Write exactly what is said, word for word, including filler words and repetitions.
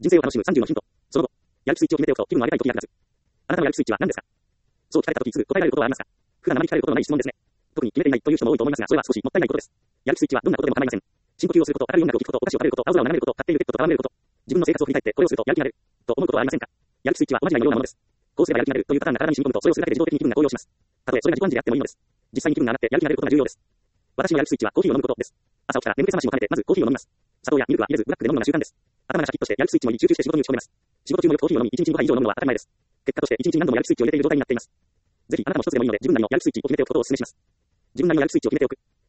人生を楽しむさんじゅうのヒント。その後、やる気スイッチを決めておくと気分の上げたい時があります。あなたのやる気スイッチは何ですか？そう聞かれた時すぐ答えられることはありますか？普段あまり聞かれることのない質問ですね。特に決めていないという人も多いと思いますが、それは少しもったいないことです。やる気スイッチはどんなことでも構いません。深呼吸をすること、明るい音楽を聴くこと、お菓子を食べること、青空を眺めること、飼っているペットと戯れること、自分の生活を振り返ってこれをするとやる気になると思うことはありませんか？やる気スイッチはおまじないのようなものです。こうすればやる気になるというパターンが体に染み込むと、それをするだけで自動的に気分が高揚します。たとえそれが自己暗示であってもいいのです。実際に気分が上がってやる気になれることが重要です。私のやる気スイッチはコーヒーを飲むことです。朝起きたら眠気覚ましも兼ねてまずコーヒーを飲みます。砂糖やミルクは入れずブラックで飲むのが習慣です。頭がシャキッとしてやる気スイッチも入り集中して仕事に打ち込めます。仕事中もよくコーヒーを飲み、いちにちごはい以上飲むのは当たり前です。結果としていちにちに何度もやる気スイッチを入れている状態になっています。ぜひあなたも一つでもいいので自分なりのやる気スイッチを決めておくことをお勧めします。自分なりのやる気スイッチを決めておく。